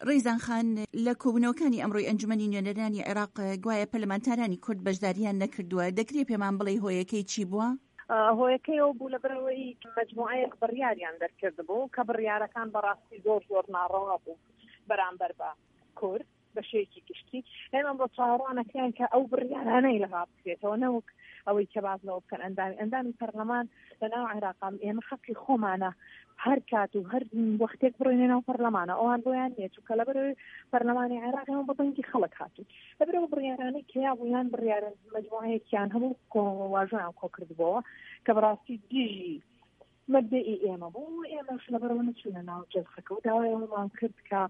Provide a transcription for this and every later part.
ڕێزان خان لە کۆبوونەوەکانی ئەمڕۆی ئەنجومەنی نوێنەرانی عێراق گوایە پەرلەمانتارانی کورد بەشداریان نەکردووە، دەکرێت پێمان بڵێ هۆیەکەی چی بووە؟ هۆیەکەی ئەو بوو لەبەرەوەی مەجموعەیەک بڕیاریان دەرکرد بوو کە بڕیارەکان بەڕاستی زۆر ناڕەوا بوو بەرامبەر بە کورد بە شێکی گشتی. ئێمە بۆ چاوەڕوانەکەیان کە ئەو بڕیارانەی لەها بکرێتەوە نەوەک ئەوەی کە بازنەوە بکەن ئەندامی پەرلەمان لەناو عێراقام ئێمە حەقی خۆمانە هەر کات و هەر وەختێک بڕۆینە ناو پەرلەمانە ئەوان بۆیان نێت و کە لەبەرەوەی پەرلەمانی عێراق ئێمە بە بەنگی خەڵک هاتوو لەبەرەوە بڕیارانەی کیا بوویان بڕیارە مەجموعەیەکیان هەموو واژۆیان کۆ کردبەوە کە بەڕاستی دژی مەبدەئی ئێمە بوو. ئێمەش لەبەرەوە نەچوونە ناو جەلسەکە و داوای ئەومان کرد کە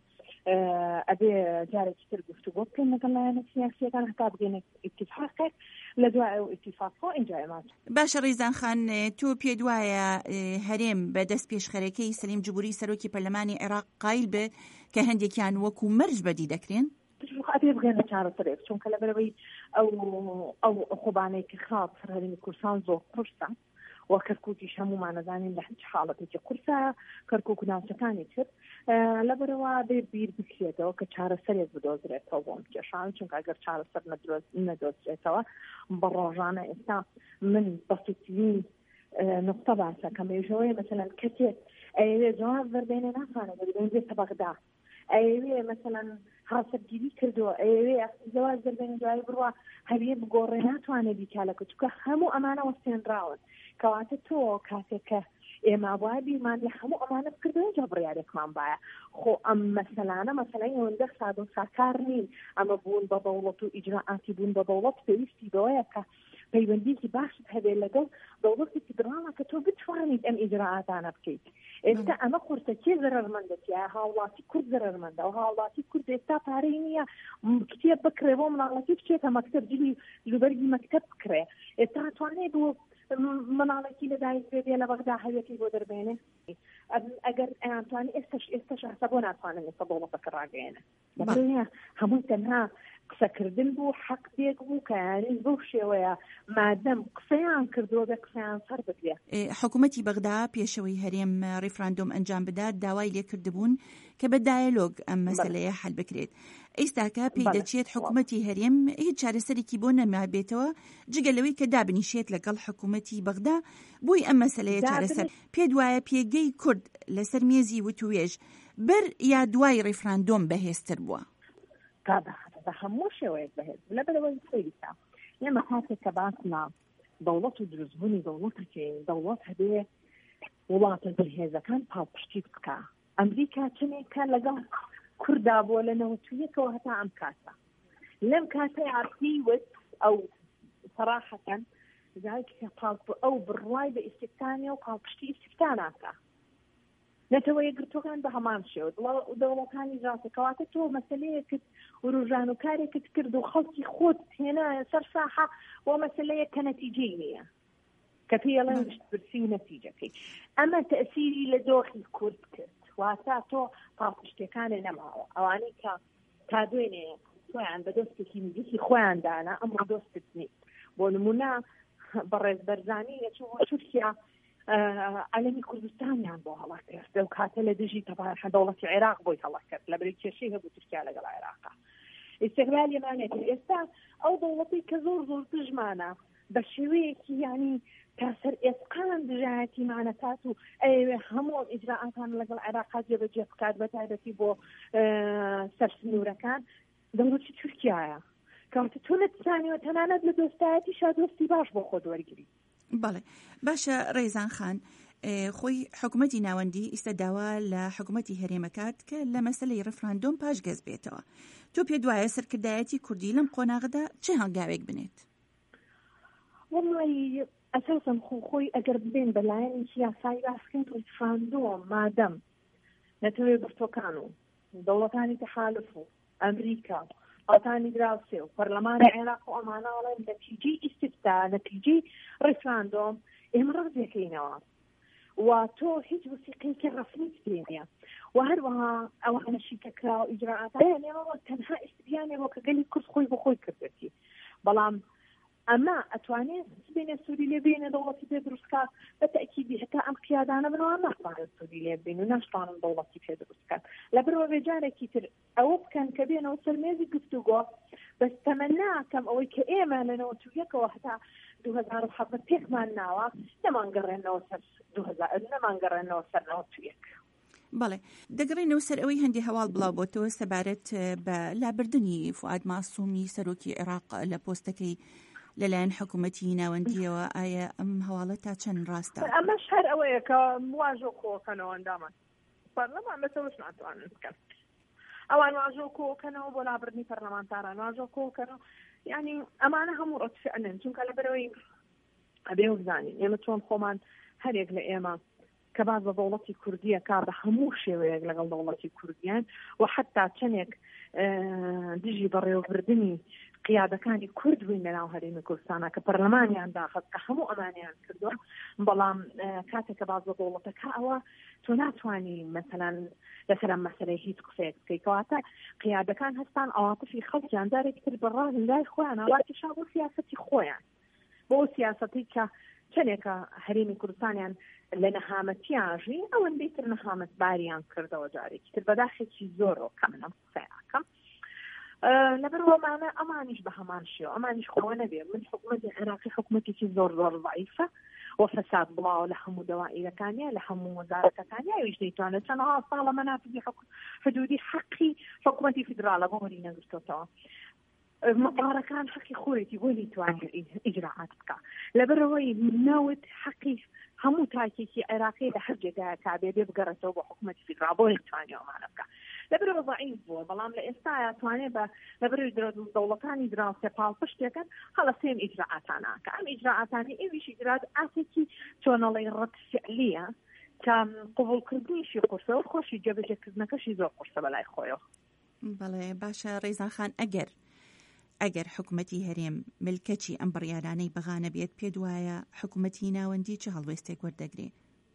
ئەبێ جارێکی تر گفتوگۆ بکەین لەگەڵ لایەنە سیاسیەکان هەتا بگەینە ئیتیفاقێک لە دوای ئەو ئیتیفاقەوە ئینجا ئێمە. باشە ڕێزان خان، تۆ پێت وایە هەرێم بە دەست پێشخەرەکەی سەلیم جوبوری سەرۆکی پەرلەمانی عێراق قایل بێ کە هەندێکیان وەکو مەرج بەدی دەکرێن؟ ئەبێ بگەنە چارەسەرێک، چونکە لەبەرەوەی ئەو خۆبانەی کە خاڵ سەرهەرێمی کوردستان زۆر قورسە و کەرکووکیش هەمومان نەزانین لە هیچ حاڵەتێکی قورسە کەرکووک و ناوچەکانی کرد لەبەرەوە بێ بیر بکرێتەوە کە چارەسەرێک بدۆزرێتەوە بۆم کێشان، چونکە ئەگەر چارەسەر نەدۆزرێتەوە بە ڕۆژانە ئێستا من بەسووتترین نقطە باسە کە مێژەوەی مەسەلەن کەسێک ئەوێ جواب وەردێنێ ناتوانێت بێنێتە بەغدا، ئەوێ مەسەلەن هاسەرگیری کردووە، ئەوێ زەواج دەربێنێ دوای بڕوە هەریە بگۆڕێ ناتوانێت بیکالەکە چونکە هەموو ئەمانە وەستێنراون کەواتە تۆ کاتێکە ئێمە وای بیرمان لە هەموو ئەمانە بکردن جا بڕیارێکمان باە خۆ ئەم مەسەلانە مەسەلەی ئەوەندە ساد و ساکار نین، ئەمە بوون بە دەوڵەت و ئیجراعاتی بوون بە دەوڵەت پێویستی بەوەیە کە پەیوەندیکی باشت هەبێت لەگەڵ دەوڵەتی درامە کە تۆ بتوانیت ئەم ئیجراعاتانە بکەیت. ئێستا ئەمە قورسەکێ زەرەرمەندەتیە هاوڵاتی کورد زەرەرمەندە و هاوڵاتی کورد ئێستا پارەی نییە کتێب بکرێ بۆ مناڵەتی بچێتە مەکتەب جلی لوبەرگی مەکتەب بکرێ. ئێستا توانێت بۆ مناڵێکی لەدایک بێ لە بەغدا هەوێتی بۆ دەربێنێ ئەگەر ئەیانتوانی ئێستش حسە بۆ ناتوانن ئێستا دەوڵەتەکە ڕاگەێنە. هەموو تەنها قسەکردن بوو حەق دێک بوو کە یانی بەو شێوەیە مادەم قسەیان کردووە بە قسەیان سەر بکرێ. حکوومەتی بەغدا پێشەوەی هەرێم ڕیفراندۆم ئەنجام بدات داوای لێکردبوون کە بە دایەلۆگ ئەم مەسەلەیە حەل بکرێت. ئێستاکە پێی دەچێت حکوومەتی هەرێم هیچ چارەسەرێکی بۆ نەمابێتەوە جگەلەوەی کە دابنیشێت لەگەڵ حکوومەتی بەغدا بۆی ئەم مەسەلەیە چارەسەر. پێت وایە پێگەی کورد لەسەر مێزی وتوێژ بەر یا دوای ڕیفراندۆم بەهێزتر بووە؟ بە هەموو شێوەیەک بەهێز لەبەرەوەی سەیریسا ئێمە کاتێک کە باسنا دەوڵەت و دروستبوونی دەوڵەتەکەی دەوڵەت هەبێ وڵاتە بەهێزەکان پاڵپشتی بکە. ئەمریکا چنێکە لەگەڵ کووردا بووە لە نەوەتویەکەوە هەتا ئەم کاتە لەم کاتەی عارفی وت ئەو سەراحەتەن ئەو بڕوای بە ئیسیبتانیە و پاڵپشتی ئیسیبتاناکە نەتەوەیە گرتوەکان بە هەمان شێوە دەوڵەتانی ڕاستەکەواتە تۆ مەسەلەیەکت وروژان و کارێکت کرد و خەڵکی خۆت هێنا سەر ساحە بۆ مەسەلەیە کە نەتیجەی نییە کە پێڵێن برسی و نەتیجەکەی. ئەمە تەئسیری لە دۆخی کورد کرد واتە تۆ پاڵپشتەکانێ نەماوە ئەوانەی کە تا دوێنێ خۆیان بە دۆستێکی نزیکی خۆیان دانا ئەمڕۆ دۆستت نیت. بۆ نمونە بەڕێز بەرزانی نەچوو تورکیا عەلەمی کوردستانیان بۆ هەڵا کرد و کاتە لە دژی تەبارەت دەوڵەتی عێراق بۆی هەڵا کرد لە بەری کێشەی هەبوو تورکیا لەگەڵ عێراقا. ئیستیغلالیەمانێت ئێستا ئەو دەوڵەتی کە زۆر دژمانە بە شێوەیەکی یانی تاسەر ئێسقان دژایەتیمانە کات و ئەوێ هەموو ئیجراعاتان لەگەڵ عێراقا جێبەجێ بکات بە تایبەتی بۆ سەرسنوورەکان دەوڵەتی تورکیایە کەواتە تۆ نەتزانیوە تەنانەت لە دۆستایەتی شادۆستی باش بۆ خۆت وەرگری. بەڵێ باشە ڕێزان خان، خۆی حکوومەتی ناوەندی ئیستا داوا لە حکوومەتی هەرێمەکات کە لە مەسەلەی ڕفراندۆم پاش گەز بێتەوە. تۆ پێ دوایە سەرکردایەتی کوردی لەم قۆناغدا چه هەنگاوێک بنێت؟ وڵی ئەساسم خۆی ئەگەر ببێن بەلایەنی سیاسایی باسکەین ڕفراندۆم مادەم نەتەوەی گرتوەکان و دەوڵەتانی تەحالف و ئەمریکا وڵاتانی دراوسێ و پەرلەمانی عێراق و ئەمانەڵێن نەتیجەی ئیستیفتا نەتیجەی ڕفراندۆم ئێمە ڕازێکەینەوە و تۆ هیچ وسیقەیەکی ڕەسمیت پێ نییە و هەروەها ئەوانەشی کە کرا و ئیجراعاتیان ئێمە تەنها ئیستیانێ بۆ کە گەلی کورد خۆی بۆ خۆی کردێتی. بەڵام ئەمە ئەتوانێت بینێ سوودی لێ بینێ دەوڵەتی پێ دروستکە بە تەکیدی هەتا ئەم قیادانە بنەوە ناتوانن سوودی لێ بین و ناتوانن دەوڵەتی پێ دروستکەن لەبەرەوە بێجارێکی تر ئەوە بکەن کە بێنەوە سەر مێزی گفتوگۆ بەس تەمەناکەم ئەوەی کە ئێمە لە 91ەوە هەتا 2007 پێکمان ناوە نەمانگەڕێنەوە سەر 2000 نەمانگەڕێنەوە سەر 91. بەڵێ دەگەڕێنەوە سەر ئەوەی هەندی هەواڵ بڵاو بۆتەوە سەبارەت بە لابردنی فواد ماسوومی سەرۆکی عێراق لە پۆستەکەی لەلایەن حکوومەتی ناوەندیەوە ئایا ئەم هەواڵە تا چەند ڕاستە؟ ئەمەش هەر ئەوەیە کە واژۆ کۆکەنەوە ئەندامان پەرلەمان بەسەوەش ناتوانن بکەن ئەوان واژۆ کۆکەنەوە بۆ لابردنی پەرلەمانتاران واژۆ کۆکەنەوە یعنی ئەمانە هەموو ڕەتفعلن چونکە لەبەرەوەی ئەبێ بزانین ئێمە چۆن خۆمان هەرێک لە ئێمە کە باز بە دەوڵەتی کوردیە کار بە هەموو شێوەیەک لەگەڵ دەوڵەتی کوردیان و حتا چەندێک دژی بەڕێوەبردننی قیادەکانی کورد بووین لەناو هەرێمی کوردستانە کە پەرلەمانیان داخست کە هەموو ئەمانیان کردووە بەڵام کاتێک کە باز بە دەوڵەتەکە ئەوە تۆ ناتوانانی مەسەلەن لەسەر ئەم مەسەلەی هیچ قسەیەک بکەیتەوە قیادەکان هەستان ئاواتفی خەڵکیان جارێکی تر بەڕاز لای خۆیان ئاواتیشا بۆ سیاسەتی خۆیان بۆ سیاسەتی کە چەندێکە هەرێمی کوردستانیان لە نەهامەتیاژی ئەوەندەی تر نەهامەت باریان کردەوە جارێکی تر بەداخێکی زۆرەوە کە منم قسەیەکەم لەبەرەوەمانە ئەمانیش بە هەمان شێوە ئەمانیش خۆوە نەبێ من حکوومەتی عێراقی حکوومەتێکی زۆر ضعیفە و فەساد بڵاوە لە هەموو دەوائیرەکانیە لە هەموو وەزارەتەکانیە ئەویش دەیتوانێت چەندەها ساڵە مەنافذی حدودی حەقی حکوومەتی فیدراڵە بۆ وەری نەگرتوتەوە مەبارەکان حەقی خۆیەتی بۆ نەیتوانێت ئیجراعات بکە لەبەرەوەی ناوت حەقی هەموو تاکێکی عێراقی لە هەر جێگایە کابێ بێ بگەڕێتەوە بۆ حکوومەتی فیدراڵ بۆ نەیتوانێت ئەمانە بکە لەبەرەوە ضعیف بووە بەڵام لە ئێستا توانێت بە لەبەرەوەی دەوڵەتانی دراوسێ پاڵپشتێکن هەڵە سێم ئیجراعاتانە کە ئەم ئیجراعاتانی ئێویش ئیجراعاتێکی چۆنەڵی ڕەتفعلیە کە قبولکردنیشی قورسەوە خۆشی جێبەجێکردنەکەشی زۆر قورسە بەلای خۆیەوە. بەڵێ باشە ڕێزان خان ئەگەر حکوومەتی هەرێم ملکەچی ئەم بڕیارانەی بەغانە بێت پێ وایە حکوومەتی ناوەندی چه هەڵوێستێک وەردەگرێ؟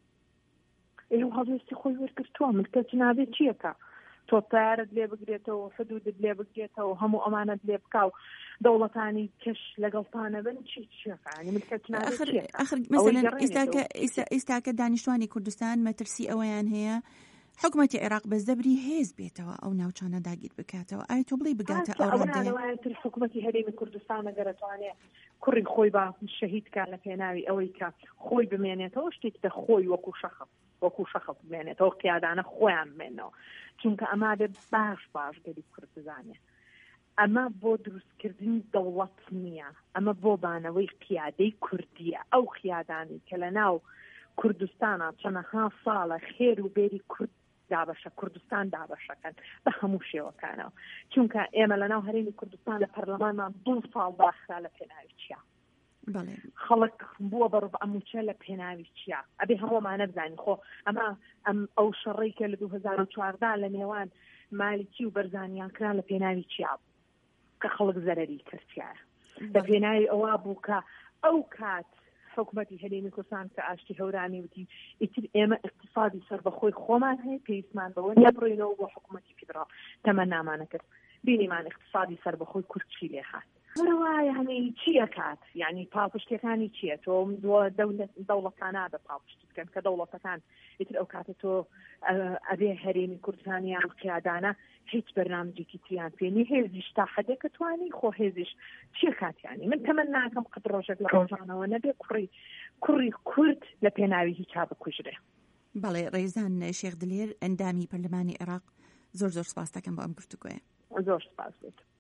هەڵوێستی خۆی وەرگرتووە ملکەچ نابێت چیەکە تۆ تارت لێ بگرێتەوە حدودت لێ بگرێتەوە هەموو ئەمانەت لێ بکە و دەوڵەتانی کەش لەگەڵتانە بن چیەکانی ملکەچ نابێت مەسەلەن ئێستاکە دانیشتوانی کوردستان مەترسی ئەوەیان هەیە حکوومەتی عێراق بەزدەبری هێز بێتەوە ئەو ناوچانە داگیر بکاتەوە ئایا تۆ بڵێ بگاتە ئەو ڕادەیە حکوومەتی هەرێمی کوردستان ئەگەرەتوانێت کوڕی خۆی بە شەهیدکار لە پێناوی ئەوەی کە خۆی بمێنێتەوە شتێک دە خۆی وەکو شەخص بمێنێتەوە قیادانە خۆیان بمێنەوە چونکە ئەما بێت باش گەلی کورد بزانێت ئەمە بۆ دروستکردنی دەوڵەت نییە ئەمە بۆ بانەوەی قیادەی کوردیە ئەو قیادانی کە لە ناو کوردستانە چەندەها ساڵە خێر و بێری کورد دابەشە کوردستان دابەشەکەن بە هەموو شێوەکانەوە چونکە ئێمە لە ناو هەرێمی کوردستان لە پەرلەمانمان 2 ساڵ باخرا لە پێناوی چیا خەڵک بووە بەڕوو ئەموچە لە پێناوی چیا ئەبێ هەموومانە بزانین خۆ ئەم ئەو شەڕی کە لە 2014 لە نێوان مالیکی و بەرزانیان کران لە پێناوی چیا کە خەڵک زەرەری کردیایە بە پێناوی ئەوە بوو کە ئەو کات حکوومەتی هەرێمی کوردستان کە ئاشتی هەورانی وتی ئیتر ئێمە اقتصادی سەر بەخۆی خۆمان هەیە پێویستمان بەوە نەبڕینەوە بۆ حکوومەتی فیدراڵ تەمەنامان کرد بینیمان اقتصادی سەر بەخۆی کورد چی لێ هات وایە هەمێ چییە کات یعنی پاڵپشتەکانی چییە تۆ دەوڵەتانە بە پاڵپشت بکەن کە دەوڵەتەکان ئیتر ئەو کاتە تۆ ئەبێ هەرێمی کوردستانیان قیادانە هیچ بەرنامجێکی تریان پێنی هێزیش تا حەدێک توانی خۆ هێزیش چیە کاتیانی من تەمەن ناکەم قەت ڕۆژێک لە ڕۆژانەوە نەبێ کوڕی کورد لە پێناوی هیچا بکوژرێ. بەڵێ ڕێزان شێخ دلێر ئەندامی پەرلەمانی عێراق زۆر سپاس دەکەم بۆ ئەم گفتوگۆیە. زۆر سپاس بێت.